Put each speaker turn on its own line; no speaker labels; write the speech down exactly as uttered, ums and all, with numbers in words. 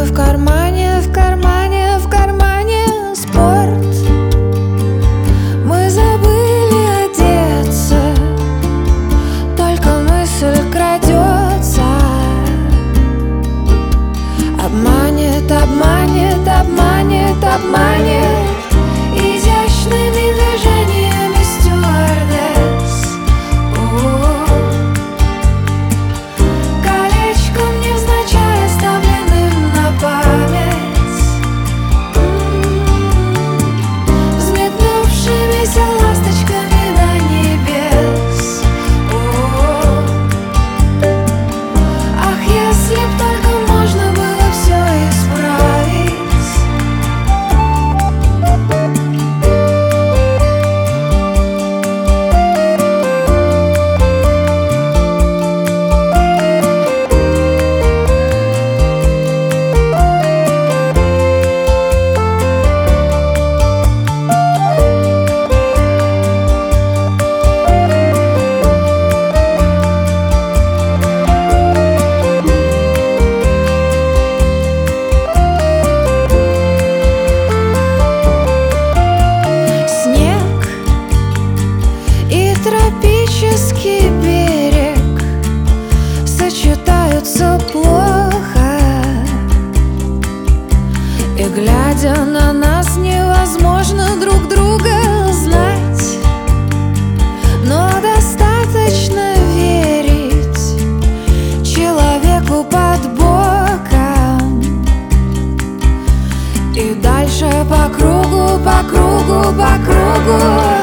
в кармане, в кармане, в кармане спорт. Мы забыли одеться, только мысль крадется. Обманет, обманет, обманет, обманет изящными движениями стюардесс. О-о-о. Колечком невзначай оставленным на память, м-м-м. Взметнувшимися ласточками до небес. О-о-о. Ах, если б только можно было все исправить. Тропический берег сочетаются плохо, и, глядя на нас, невозможно друг друга знать. Но достаточно верить человеку под боком, и дальше по кругу, по кругу, по кругу